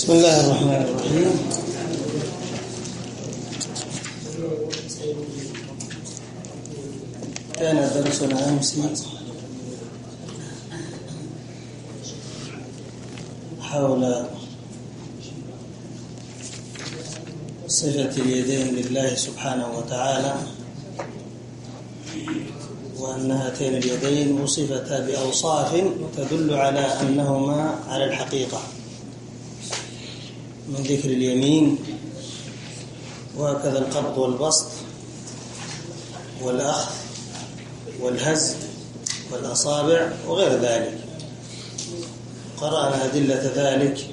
بسم الله الرحمن الرحيم. كان درسنا أمس حول صفة اليدين لله سبحانه وتعالى، وأن هاتين اليدين وصفتا بأوصاف تدل على أنهما على الحقيقة، من ذكر اليمين وهكذا القبض والبسط والأخذ والهز والأصابع وغير ذلك. قرأنا أدلة ذلك.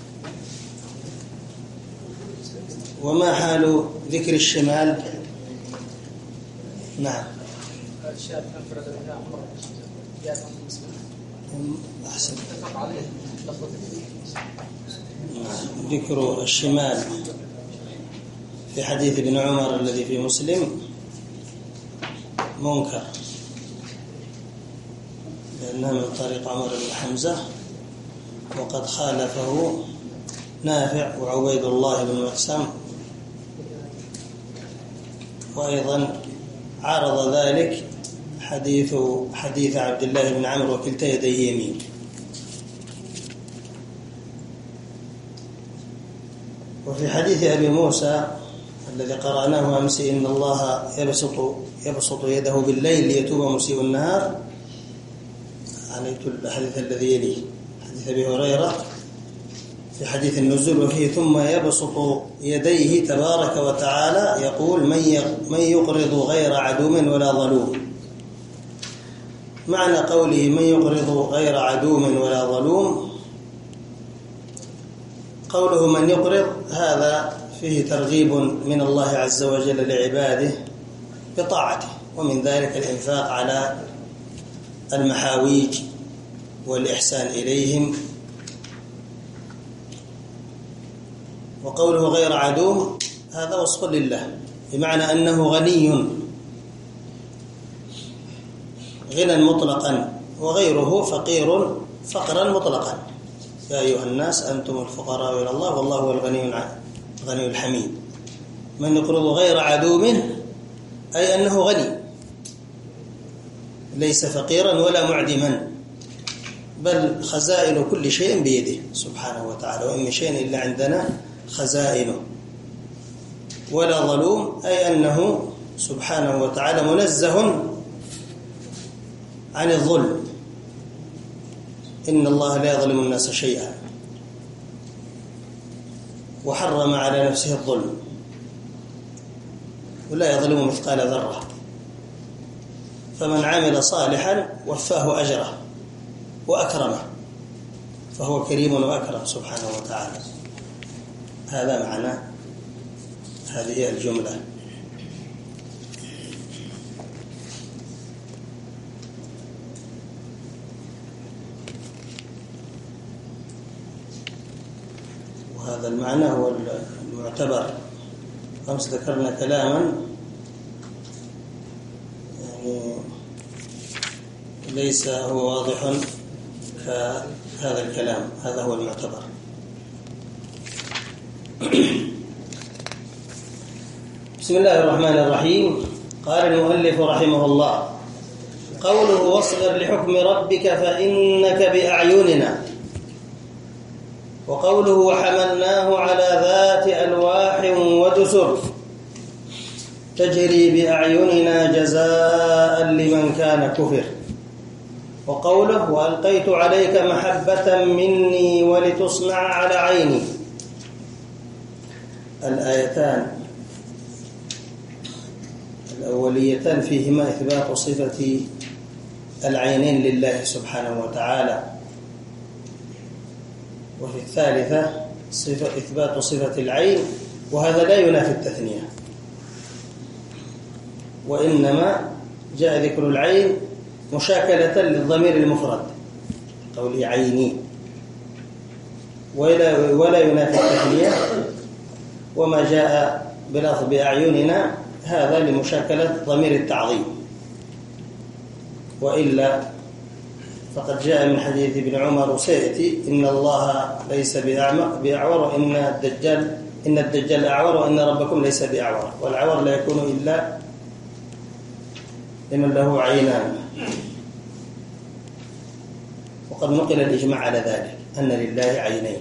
وما حال ذكر الشمال؟ نعم أحسن. ذكر الشمال في حديث ابن عمر الذي في مسلم منكر، لأنه من طريق عمر بن حمزة، وقد خالفه نافع وعبيد الله بن مقسم، وأيضا عارض ذلك حديث عبد الله بن عمرو وكلتا يديه يمين. وفي حديث أبي موسى الذي قرأناه أمس إن الله يبسط يده بالليل ليتوب مسيء النهار، عليت الحديث الذي يليه حديث أبي هريرة في حديث النزول، وفيه ثم يبسط يديه تبارك وتعالى يقول من يقرض غير عدوم ولا ظلوم. معنى قوله من يقرض غير عدوم ولا ظلوم، قوله من يقرض هذا فيه ترغيب من الله عز وجل لعباده بطاعته، ومن ذلك الإنفاق على المحاويج والإحسان إليهم. وقوله غير عدوم هذا وصف لله، بمعنى أنه غني غنى مطلقا، وغيره فقير فقرا مطلقا. يا أيها الناس أنتم الفقراء إلى الله والله هو الغني الحميد. من يقرض غير عدوم أي أنه غني، ليس فقيرا ولا معدما، بل خزائن كل شيء بيده سبحانه وتعالى، وإن من شيء إلا عندنا خزائنه. ولا ظلوم أي أنه سبحانه وتعالى منزه عن الظلم، إن الله لا يظلم الناس شيئا، وحرم على نفسه الظلم، ولا يظلم مثقال ذرة. فمن عمل صالحا وفاه أجره وأكرمه، فهو كريم وأكرم سبحانه وتعالى. هذا معنى هذه الجملة. وهذا المعنى هو المعتبر. أمس ذكرنا كلاما يعني ليس هو واضح كهذا الكلام، هذا هو المعتبر. بسم الله الرحمن الرحيم. قال المؤلف رحمه الله: قوله واصبر لحكم ربك فإنك بأعيننا. وقوله وحملناه على ذات ألواح ودسر تجري بأعيننا جزاء لمن كان كفر. وقوله وألقيت عليك محبة مني ولتصنع على عيني. الآيتان الأوليتان فيهما إثبات صفة العينين لله سبحانه وتعالى، وفي الثالثة إثبات صفة العين، وهذا لا ينافي التثنية، وإنما جاء ذكر العين مشاكلة للضمير المفرد قوله عيني، ولا ينافي التثنية. وما جاء بلفظ بأعيننا هذا لمشاكلة ضمير التعظيم، وإلا فقد جاء من حديث ابن عمر وسيأتي إن الله ليس بأعور إن الدجال أعور وإن ربكم ليس بأعور، والعور لا يكون إلا لمن له عينان. وقد نقل الإجماع على ذلك أن لله عينين.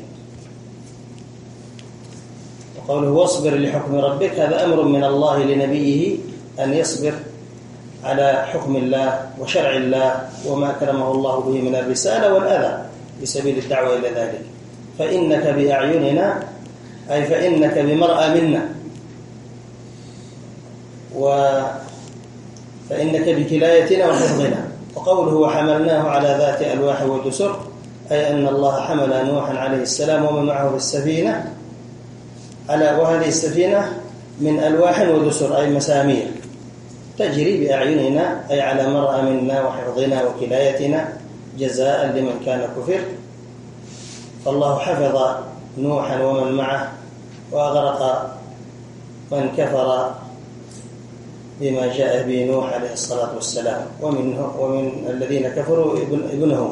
وقوله واصبر لحكم ربك هذا أمر من الله لنبيه أن يصبر على حكم الله وشرع الله وما كرمه الله به من الرسالة والأذى بسبيل الدعوة إلى ذلك. فإنك بأعيننا أي فإنك بمرأى منا، فإنك بكلايتنا وحفظنا. وقوله وحملناه على ذات ألواح ودسر أي أن الله حمل نوحا عليه السلام ومن معه في السفينة وهذه السفينة من ألواح ودسر أي مسامير تجري بأعيننا أي على مرأى منا وحفظنا وكلايتنا جزاء لمن كان كفر. فالله حفظ نوحا ومن معه وأغرق من كفر بما جاء به نوح عليه الصلاة والسلام، ومن الذين كفروا ابنه.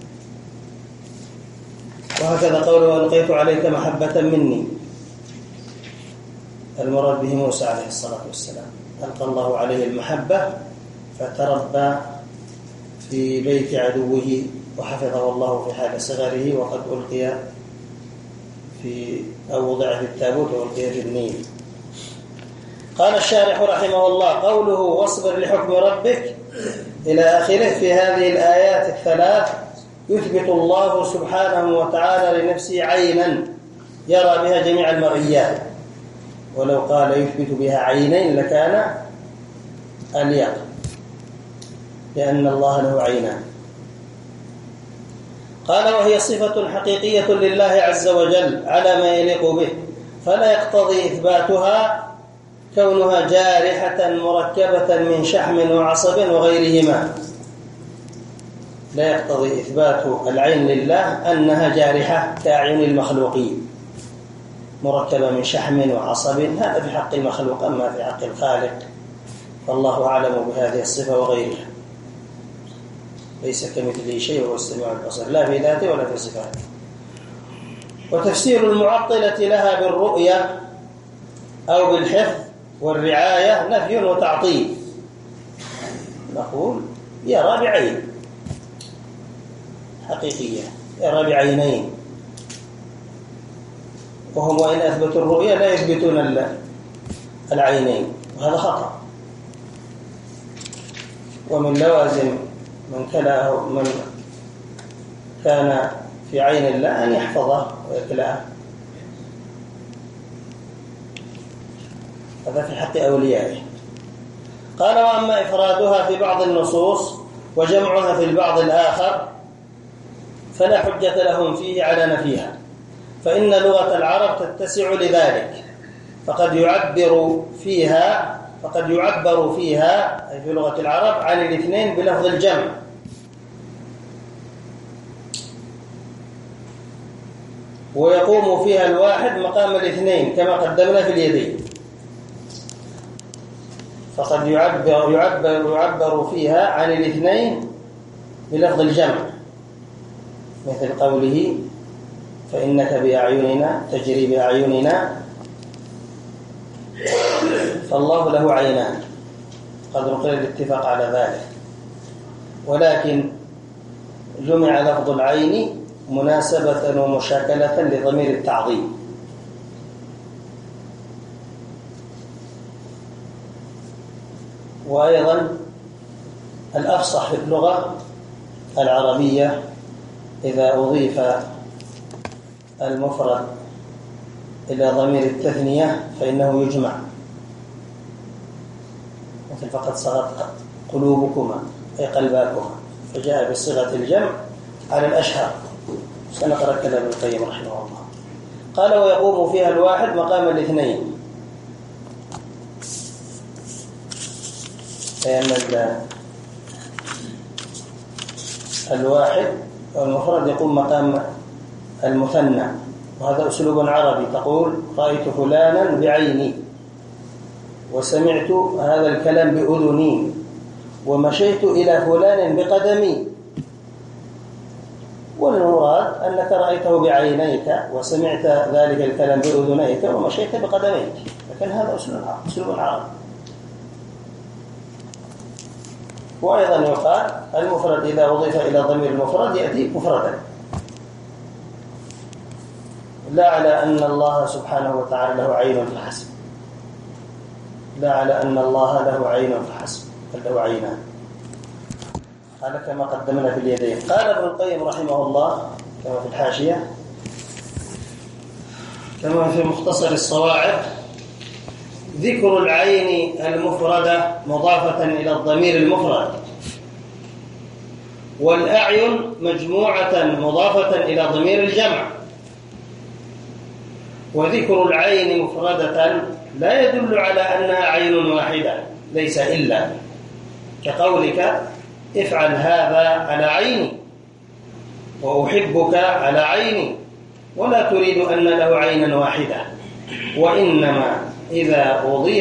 وهكذا قوله وألقيت عليك محبة مني، المراد به موسى عليه الصلاة والسلام، ألقى الله عليه المحبة فتربى في بيت عدوه وحفظه الله في حال صغره، وقد ألقي وضع في التابوت وألقي في النيل. قال الشارح رحمه الله قوله واصبر لحكم ربك إلى آخره في هذه الآيات الثلاث يثبت الله سبحانه وتعالى لنفسه عينا يرى بها جميع المرئيات، ولو قال يثبت بها عينين لكان أليق، لأن الله له عينان. قال وهي صفة حقيقية لله عز وجل على ما يليق به، فلا يقتضي إثباتها كونها جارحة مركبة من شحم وعصب وغيرهما. لا يقتضي إثبات العين لله أنها جارحة كأعين المخلوقين مركبة من شحم وعصب، هذا في حق المخلوق. أما في حق الخالق فالله أعلم بهذه الصفة وغيرها، ليس كمثله شيء وهو السميع البصير لا في ذاته ولا في صفاته. وتفسير المعطلة لها بالرؤية أو بالحفظ والرعاية نفي وتعطيل. نقول يرى بعين حقيقية، يرى بعينين، وهم وإن أثبتوا الرؤية لا يثبتون العينين، وهذا خطأ. ومن لوازم من كان في عين الله أن يحفظه ويكلاه، هذا في حق أوليائه. قال وأما إفرادها في بعض النصوص وجمعها في البعض الآخر فلا حجة لهم فيه على نفيها، فإن لغة العرب تتسع لذلك، فقد يعبر فيها أي في لغة العرب عن الاثنين بلفظ الجمع، ويقوم فيها الواحد مقام الاثنين كما قدمنا في اليدين. فقد يعبر فيها عن الاثنين بلفظ الجمع، مثل قوله فإنك بأعيننا تجري بأعيننا، فالله له عينان، قد نقل الاتفاق على ذلك. ولكن جمع لفظ العين مناسبة ومشاكلة لضمير التعظيم، وأيضا الأفصح في اللغة العربية إذا أضيف المفرد إلى ضمير التثنية فإنه يجمع، مثل فقد صغت قلوبكما أي قلباكما، فجاء بصيغة الجمع على الأشهر. سنقرأ كلام ابن القيم رحمه الله. قال ويقوم فيها الواحد مقام الاثنين، لأن الواحد والمفرد يقوم مقام المثنى، وهذا أسلوب عربي. تقول رأيت فلانا بعيني، وسمعت هذا الكلام بأذني، ومشيت إلى فلان بقدمي. والمراد أنك رأيته بعينيك وسمعت ذلك الكلام بأذنيك ومشيت بقدميك، لكن هذا أسلوب عربي. وأيضا يقال المفرد إذا أضيف إلى ضمير المفرد يأتي مفردا، لا على أن الله سبحانه وتعالى له عين فحسب، لا على أن الله له عين فحسب، بل له عينان. قال كما قدمنا في اليدين. قال ابن القيم رحمه الله كما في الحاشية، كما في مختصر الصواعق: ذكر العين المفردة مضافة إلى الضمير المفرد، والأعين مجموعة مضافة إلى ضمير الجمع. وذكر العين مفردة لا يدل على أنها عين واحدة، ليس إلا، كقولك افعل هذا على عيني وأحبك على عيني، ولا تريد أن له عينا واحدة. وإنما إذا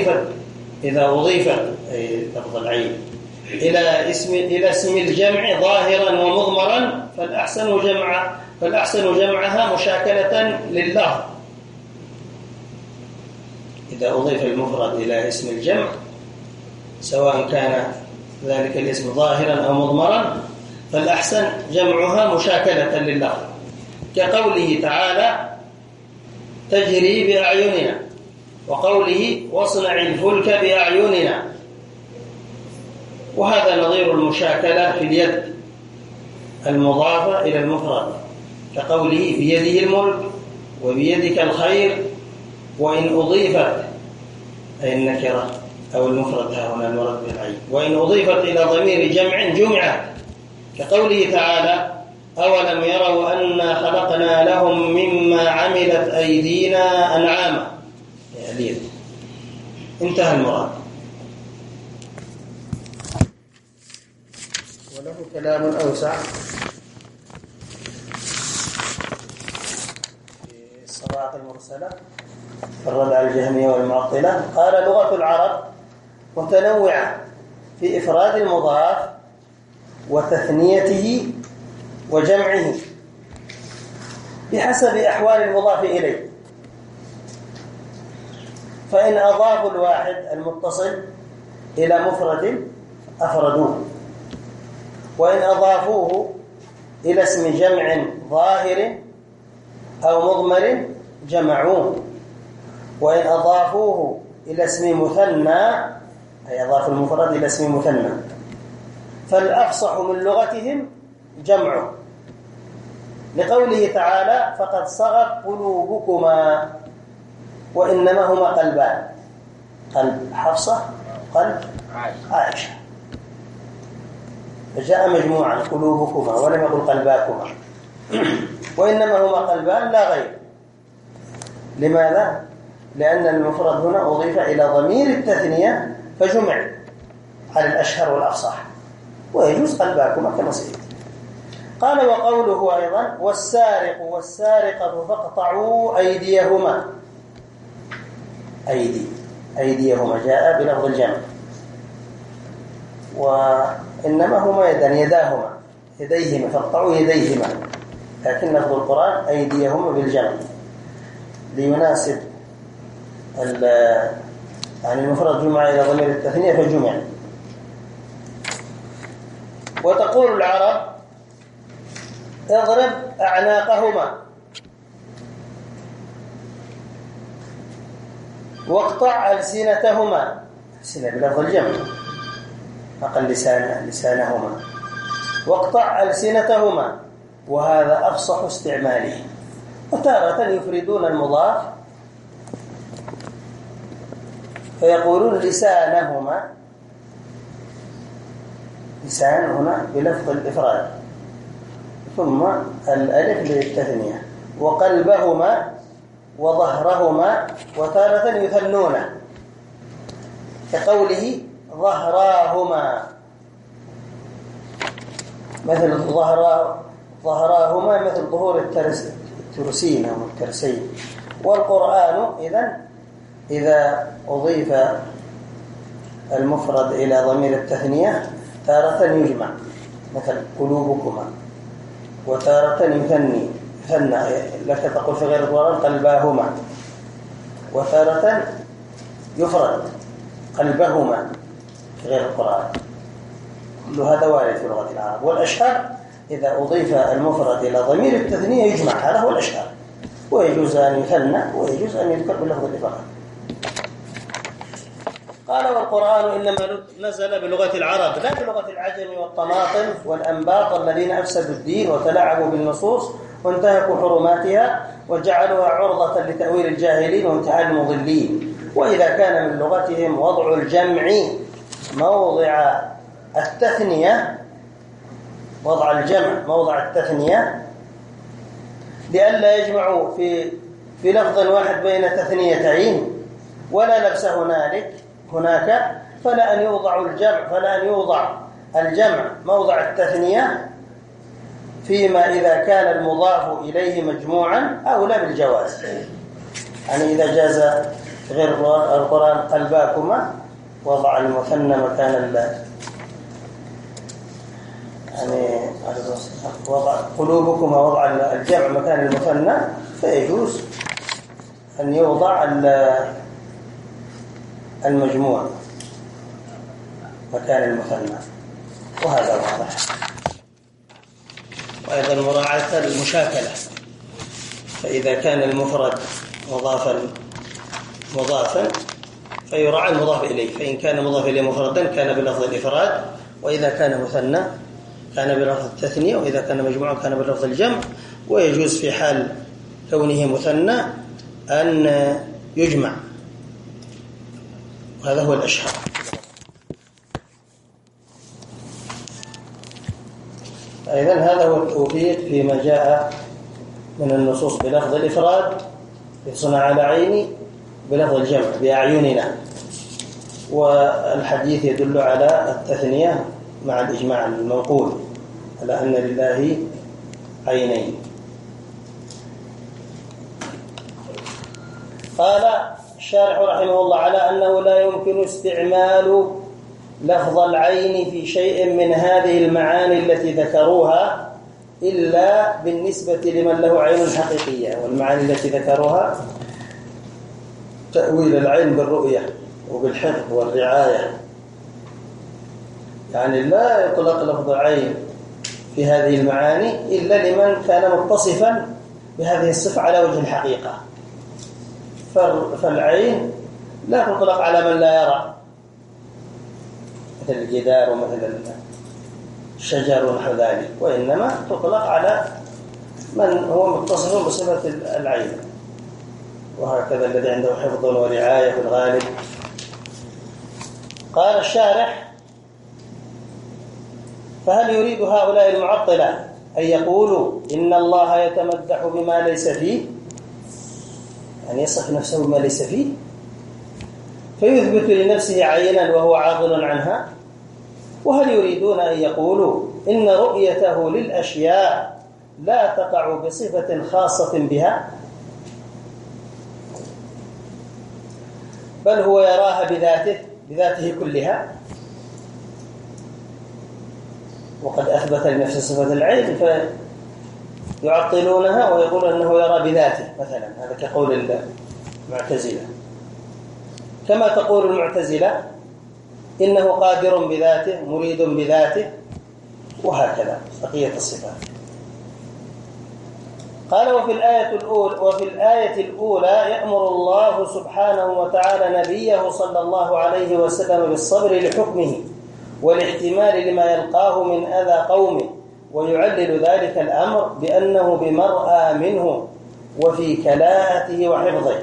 أضيفت لفظ العين إلى اسم الجمع ظاهرا ومضمرا فالأحسن جمعها مشاكلة لللفظ. إذا أضيف المفرد إلى اسم الجمع سواء كان ذلك الاسم ظاهرا أو مضمرا فالأحسن جمعها مشاكلة لللفظ، كقوله تعالى تجري بأعيننا، وقوله واصنع الفلك بأعيننا. وهذا نظير المشاكلة في اليد المضافة إلى المفرد، كقوله بيده الملك وبيدك الخير. وإن أضيفت أي النكرة أو المفرد هنا المراد بالعين، وإن أضيفت إلى ضمير جمع جمعت، كقوله تعالى أولم يروا أنا خلقنا لهم مما عملت أيدينا أنعاما. يعني انتهى المراد. وله كلام أوسع في الصواعق المرسلة في الرد على الجهمية والمعطلة. قال لغة العرب متنوعة في إفراد المضاف وتثنيته وجمعه بحسب أحوال المضاف إليه. فإن أضافوا الواحد المتصل إلى مفرد أفردوه، وإن أضافوه إلى اسم جمع ظاهر أو مضمر جمعوه، وإن أضافوه إلى اسم مثنى أي أضاف المفرد إلى اسم مثنى فالأفصح من لغتهم جمعه، لقوله تعالى فقد صغت قلوبكما وإنما هما قلبان، قلب حفصة قلب عائشة، فجاء مجموعا قلوبكما ولم يقل قلباكما وإنما هما قلبان لا غير. لماذا؟ لأن المفرد هنا أضيف إلى ضمير التثنية فجمع على الأشهر والأفصح، ويجوز قلباكما كما سيأتي. قال وقوله أيضا والسارق والسارقة فاقطعوا أيديهما، أيديهما جاء بلفظ الجمع، وإنما هما يداهما يديهما فاقطعوا يديهما، لكن لفظ القرآن أيديهما بالجمع ليناسب يعني المفرد جمع إلى ضمير التثنية فجمع. وتقول العرب اضرب أعناقهما واقطع ألسنتهما، ألسنة بلفظ الجمع أقل لسانهما، واقطع ألسنتهما، وهذا أفصح استعماله. وتارة يفردون المضاف فيقولون لسانهما، لسان هنا بلفظ الإفراد ثم الألف للتثنية، وقلبهما وظهرهما، وتارة يثنونه كقوله ظهراهما، مثل ظهراهما مثل ظهور الترسين أو الترسين. والقرآن إذا أضيف المفرد إلى ضمير التثنية تارة يجمع، مثل قلوبكما وتارة يثني لك تقول في غير القرآن قلباهما، وتارة يفرد قلبهما في غير القرآن. كل هذا وارد في لغة العرب. والأشهر إذا أضيف المفرد إلى ضمير التثنية يجمع، هذا هو الأشهر، ويجوز أن يثنى ويجوز أن يذكر بلفظ الإفراد. قال والقرآن إنما نزل بلغة العرب لا بلغة العجم والطماطم والأنباط الذين أفسدوا الدين وتلاعبوا بالنصوص وانتهكوا حرماتها وجعلوها عرضة لتأويل الجاهلين وامتحان المضلين. وإذا كان من لغتهم وضع الجمع موضع التثنية، وضع الجمع موضع التثنية لئلا يجمعوا في لفظ واحد بين تثنيتين ولا لبس هناك، فلا أن يوضع الجمع موضع التثنية فيما إذا كان المضاف إليه مجموعا أو لا بالجواز. يعني إذا جاز غير القرآن قلباكما وضع المثنى مكان يعني وضع قلوبكما وضع الجمع مكان المثنى، فيجوز أن يوضع المجموع مكان المثنى، وهذا واضح. وأيضا مراعاة المشاكلة، فإذا كان المفرد مضافا فيراعى المضاف إليه، فإن كان مضاف إليه مفردا كان بلفظ الإفراد، وإذا كان مثنى كان بلفظ التثنية، وإذا كان مجموعا كان بلفظ الجمع. ويجوز في حال كونه مثنى أن يجمع، وهذا هو الأشهر. أيضا هذا هو التوفيق فيما جاء من النصوص بلفظ الإفراد يصنع على عيني بلفظ الجمع بأعيننا، والحديث يدل على التثنية مع الإجماع المنقول على أن لله عينين. قال الشارح رحمه الله على أنه لا يمكن استعمال لفظ العين في شيء من هذه المعاني التي ذكروها إلا بالنسبة لمن له عين حقيقية. والمعاني التي ذكروها تأويل العين بالرؤية وبالحفظ والرعاية، يعني لا يطلق لفظ عين في هذه المعاني إلا لمن كان متصفا بهذه الصفة على وجه الحقيقة. فالعين لا تطلق على من لا يرى، مثل الجدار ومثل الشجر ونحو ذلك، وإنما تطلق على من هو متصف بصفة العين. وهكذا الذي عنده حفظ ورعاية في الغالب. قال الشارح: فهل يريد هؤلاء المعطلة أن يقولوا إن الله يتمدح بما ليس فيه، يعني يصف نفسه بما ليس فيه، فيثبت لنفسه عينا وهو عاطل عنها؟ وهل يريدون أن يقولوا إن رؤيته للأشياء لا تقع بصفة خاصة بها، بل هو يراها بذاته كلها؟ وقد أثبت لنفسه صفة العين فيعطلونها ويقول أنه يرى بذاته مثلا. هذا كقول المعتزلة، كما تقول المعتزلة إنه قادر بذاته مريد بذاته، وهكذا بقية الصفات. قال: وفي الآية الأولى يأمر الله سبحانه وتعالى نبيه صلى الله عليه وسلم بالصبر لحكمه والاحتمال لما يلقاه من أذى قومه، ويعلل ذلك الأمر بأنه بمرأى منه وفي كلاءته وحفظه.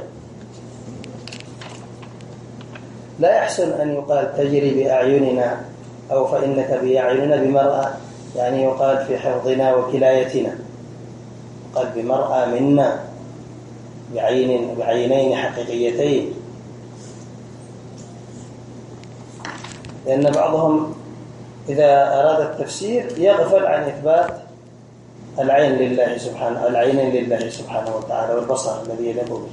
لا يحسن أن يقال تجري بأعيننا أو فإنك بأعيننا بمرأى، يعني يقال في حفظنا وكلايتنا، قال بمرأى منا بعينين حقيقيتين، لأن بعضهم إذا أراد التفسير يغفل عن إثبات العين لله سبحانه، العينين لله سبحانه وتعالى والبصر الذي يليق به،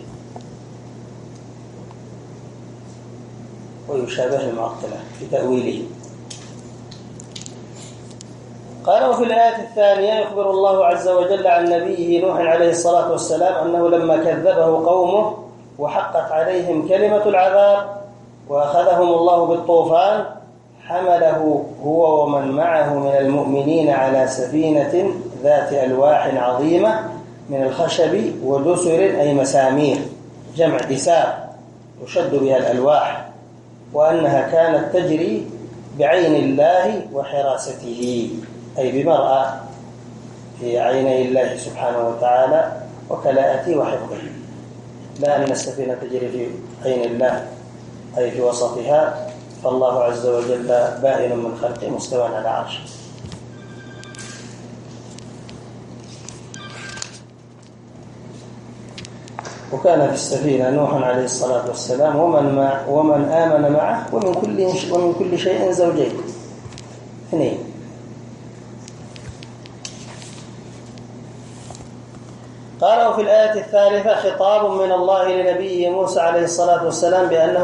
ويشابه المعطلة في تأويله. قال: وفي الآية الثانية يخبر الله عز وجل عن نبيه نوح عليه الصلاة والسلام أنه لما كذبه قومه وحقت عليهم كلمة العذاب وأخذهم الله بالطوفان حمله هو ومن معه من المؤمنين على سفينة ذات ألواح عظيمة من الخشب ودسر أي مسامير جمع دسار يشد بها الألواح، وأنها كانت تجري بعين الله وحراسته أي بمرأى في عيني الله سبحانه وتعالى وكلاءته وحفظه، لا أن السفينة تجري في عين الله أي في وسطها، فالله عز وجل بائن من خلقه مستوى على عرشه. وكان في السفينة نوح عليه الصلاة والسلام ومن آمن معه ومن كل شيء زوجين اثنين. قال: وفي الآية الثالثة خطاب من الله لنبيه موسى عليه الصلاة والسلام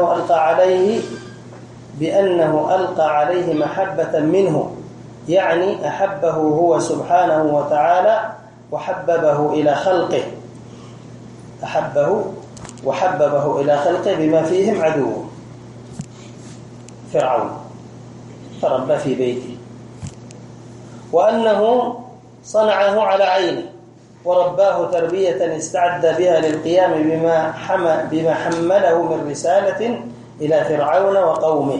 بأنه ألقى عليه محبة منه، يعني أحبه هو سبحانه وتعالى وحببه إلى خلقه، أحبه وحببه إلى خلقه بما فيهم عدوه فرعون فربى في بيته، وأنه صنعه على عينه ورباه تربية استعد بها للقيام بما حمله من رسالة إلى فرعون وقومه.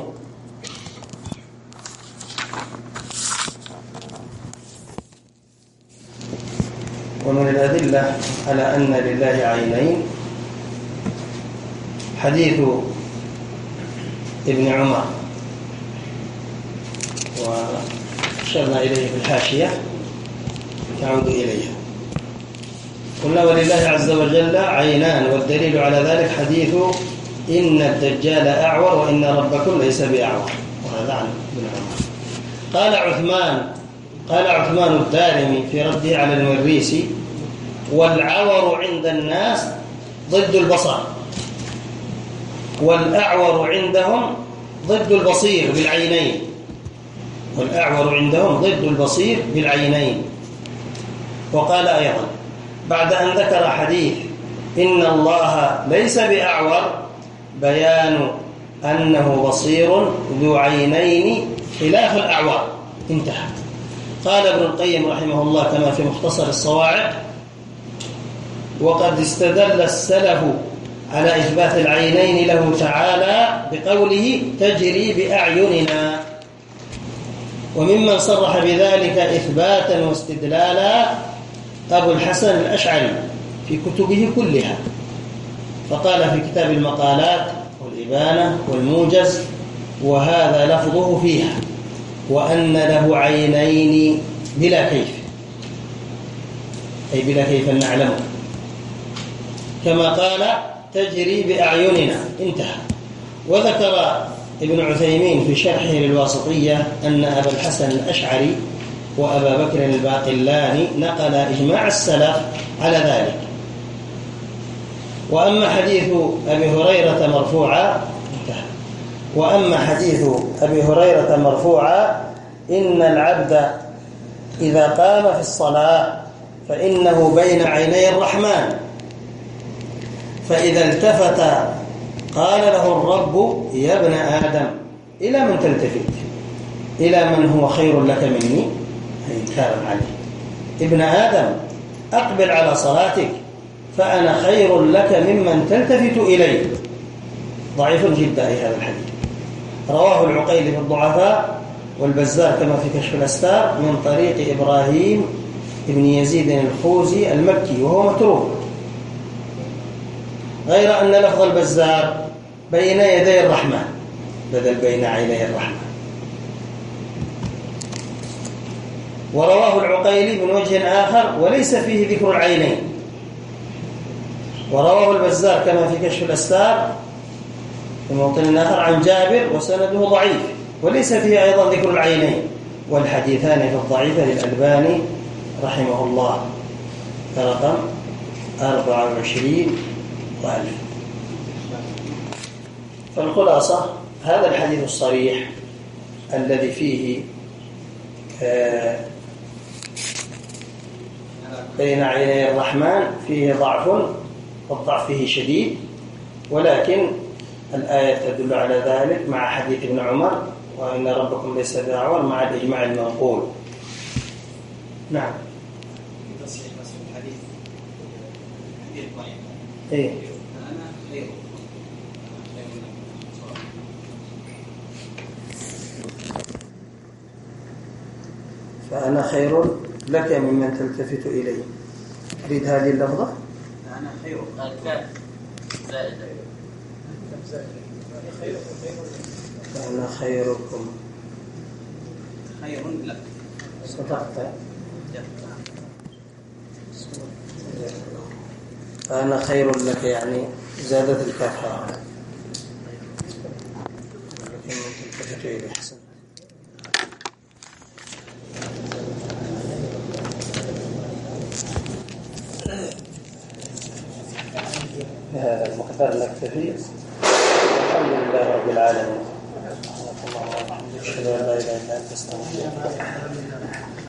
ومن الأدلة على أن لله عينين حديث ابن عمر، وشرنا إليه في الحاشية تعود إليها. قلنا: ولله عز وجل عينان، والدليل على ذلك حديث إن الدجال أعور وإن ربكم ليس بأعور، وهذا عن ابن عمر. قال عثمان الدارمي في رده على المريسي: والعور عند الناس ضد البصر، والأعور عندهم ضد البصير بالعينين، والأعور عندهم ضد البصير بالعينين. وقال أيضا بعد أن ذكر حديث إن الله ليس بأعور بيان أنه بصير ذو عينين خلاف الأعور، انتهى. قال ابن القيم رحمه الله كما في مختصر الصواعق: وقد استدل السلف على إثبات العينين له تعالى بقوله تجري بأعيننا، وممن صرح بذلك إثباتا واستدلالا أبو الحسن الأشعري في كتبه كلها، فقال في كتاب المقالات والإبانة والموجز: وهذا لفظه فيها، وأن له عينين بلا كيف، أي بلا كيف نعلمه، كما قال تجري بأعيننا، انتهى. وذكر ابن عثيمين في شرحه للواسطية أن أبا الحسن الأشعري وأبا بكر الباقلاني نقل إجماع السلف على ذلك. وأما حديث أبي هريرة مرفوعا إن العبد إذا قام في الصلاة فإنه بين عيني الرحمن، فإذا التفت قال له الرب: يا ابن آدم إلى من تلتفت؟ إلى من هو خير لك مني؟ إنكارا عليه. ابن آدم أقبل على صلاتك فأنا خير لك ممن تلتفت إليه. ضعيف جدا هذا الحديث، رواه العقيلي في الضعفاء والبزار كما في كشف الأستار من طريق إبراهيم ابن يزيد الخوزي المكي وهو متروك، غير أن لفظ البزار بين يدي الرحمن بدل بين عيني الرحمن. ورواه العقيلي من وجه آخر وليس فيه ذكر العينين، ورواه البزار كما في كشف الأستار في موطن آخر عن جابر وسنده ضعيف وليس فيه أيضا ذكر العينين، والحديثان في الضعيفة للألباني رحمه الله رقم 24 وألف. فالخلاصة هذا الحديث الصريح الذي فيه بين عيني الرحمن فيه ضعف، والضعف فيه شديد، ولكن الآية تدل على ذلك مع حديث ابن عمر وإن ربكم ليس بأعور مع الإجماع المنقول. نعم. إيه؟ فأنا خير لك ممن تلتفت إليه. تريد هذه اللفظة؟ أنا خير فأنا خيركم خير لك. صدقت. فأنا خير لك يعني زادت الكافة. لكن تلتفت إليه. حسن. بهذا المقدار نكتفي. الحمد لله رب العالمين. أشهد أن لا إله إلا أنت أستغفرك.